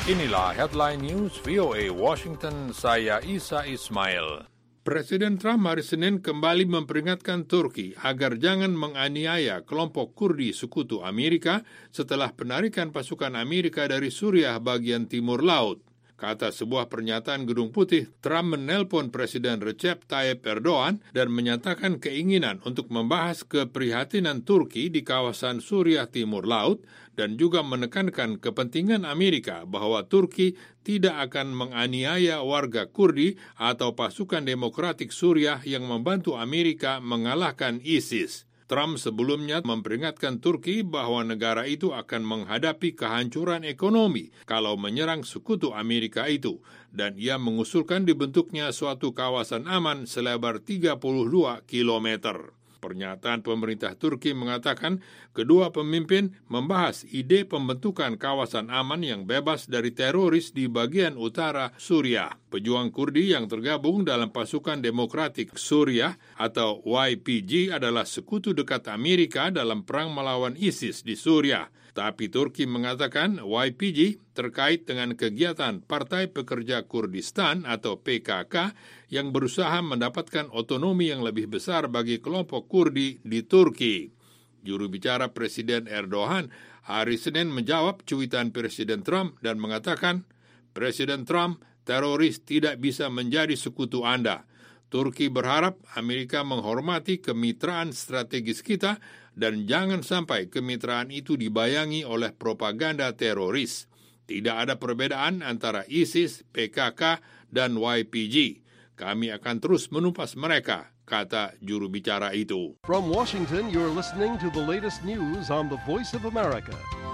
Inilah Headline News VOA Washington, saya Isa Ismail. Presiden Trump hari Senin kembali memperingatkan Turki agar jangan menganiaya kelompok Kurdi sekutu Amerika setelah penarikan pasukan Amerika dari Suriah bagian timur laut. Kata sebuah pernyataan Gedung Putih, Trump menelpon Presiden Recep Tayyip Erdogan dan menyatakan keinginan untuk membahas keprihatinan Turki di kawasan Suriah Timur Laut dan juga menekankan kepentingan Amerika bahwa Turki tidak akan menganiaya warga Kurdi atau pasukan demokratik Suriah yang membantu Amerika mengalahkan ISIS. Trump sebelumnya memperingatkan Turki bahwa negara itu akan menghadapi kehancuran ekonomi kalau menyerang sekutu Amerika itu, dan ia mengusulkan dibentuknya suatu kawasan aman selebar 32 kilometer. Pernyataan pemerintah Turki mengatakan kedua pemimpin membahas ide pembentukan kawasan aman yang bebas dari teroris di bagian utara Suriah. Pejuang Kurdi yang tergabung dalam pasukan demokratik Suriah atau YPG adalah sekutu dekat Amerika dalam perang melawan ISIS di Suriah. Tapi Turki mengatakan YPG terkait dengan kegiatan Partai Pekerja Kurdistan atau PKK yang berusaha mendapatkan otonomi yang lebih besar bagi kelompok Kurdi di Turki. Juru bicara Presiden Erdogan hari Senin menjawab cuitan Presiden Trump dan mengatakan, Presiden Trump, teroris tidak bisa menjadi sekutu Anda. Turki berharap Amerika menghormati kemitraan strategis kita dan jangan sampai kemitraan itu dibayangi oleh propaganda teroris. Tidak ada perbedaan antara ISIS, PKK, dan YPG. Kami akan terus menumpas mereka, kata juru bicara itu. From Washington, you're listening to the latest news on the Voice of America.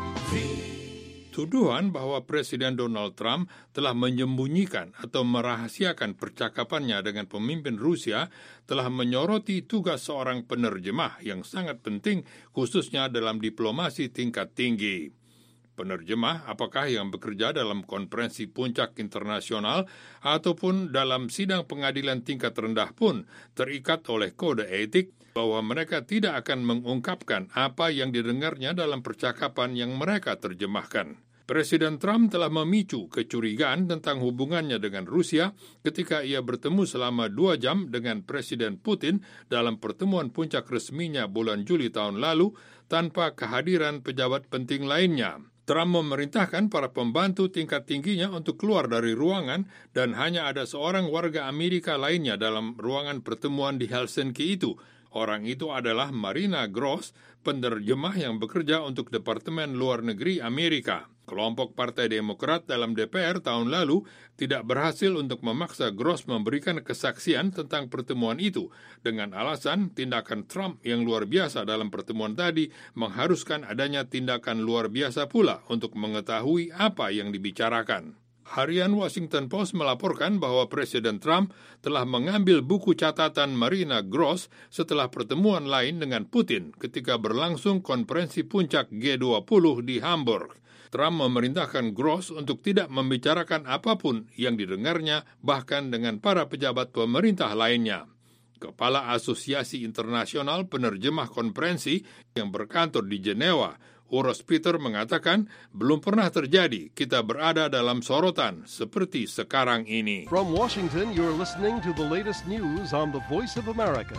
Tuduhan bahwa Presiden Donald Trump telah menyembunyikan atau merahasiakan percakapannya dengan pemimpin Rusia telah menyoroti tugas seorang penerjemah yang sangat penting khususnya dalam diplomasi tingkat tinggi. Penerjemah apakah yang bekerja dalam konferensi puncak internasional ataupun dalam sidang pengadilan tingkat rendah pun terikat oleh kode etik bahwa mereka tidak akan mengungkapkan apa yang didengarnya dalam percakapan yang mereka terjemahkan. Presiden Trump telah memicu kecurigaan tentang hubungannya dengan Rusia ketika ia bertemu selama 2 jam dengan Presiden Putin dalam pertemuan puncak resminya bulan Juli tahun lalu tanpa kehadiran pejabat penting lainnya. Trump memerintahkan para pembantu tingkat tingginya untuk keluar dari ruangan dan hanya ada seorang warga Amerika lainnya dalam ruangan pertemuan di Helsinki itu. Orang itu adalah Marina Gross, penerjemah yang bekerja untuk Departemen Luar Negeri Amerika. Kelompok Partai Demokrat dalam DPR tahun lalu tidak berhasil untuk memaksa Gross memberikan kesaksian tentang pertemuan itu dengan alasan tindakan Trump yang luar biasa dalam pertemuan tadi mengharuskan adanya tindakan luar biasa pula untuk mengetahui apa yang dibicarakan. Harian Washington Post melaporkan bahwa Presiden Trump telah mengambil buku catatan Marina Gross setelah pertemuan lain dengan Putin ketika berlangsung konferensi puncak G20 di Hamburg. Trump memerintahkan Gross untuk tidak membicarakan apapun yang didengarnya bahkan dengan para pejabat pemerintah lainnya. Kepala Asosiasi Internasional Penerjemah Konferensi yang berkantor di Jenewa, Urs Peter mengatakan, belum pernah terjadi kita berada dalam sorotan seperti sekarang ini. From Washington, you're listening to the latest news on the Voice of America.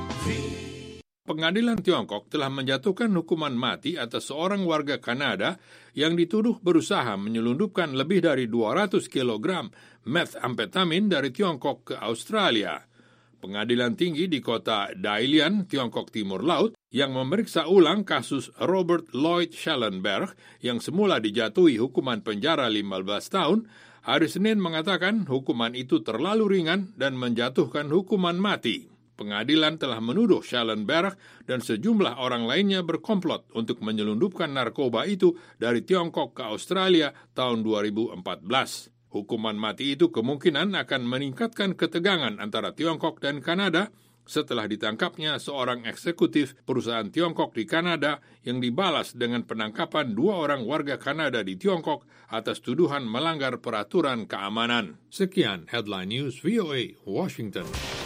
Pengadilan Tiongkok telah menjatuhkan hukuman mati atas seorang warga Kanada yang dituduh berusaha menyelundupkan lebih dari 200 kg methamfetamin dari Tiongkok ke Australia. Pengadilan tinggi di kota Dalian, Tiongkok Timur Laut, yang memeriksa ulang kasus Robert Lloyd Schellenberg yang semula dijatuhi hukuman penjara 15 tahun, hari Senin mengatakan hukuman itu terlalu ringan dan menjatuhkan hukuman mati. Pengadilan telah menuduh Schellenberg dan sejumlah orang lainnya berkomplot untuk menyelundupkan narkoba itu dari Tiongkok ke Australia tahun 2014. Hukuman mati itu kemungkinan akan meningkatkan ketegangan antara Tiongkok dan Kanada setelah ditangkapnya seorang eksekutif perusahaan Tiongkok di Kanada yang dibalas dengan penangkapan 2 orang warga Kanada di Tiongkok atas tuduhan melanggar peraturan keamanan. Sekian Headline News VOA Washington.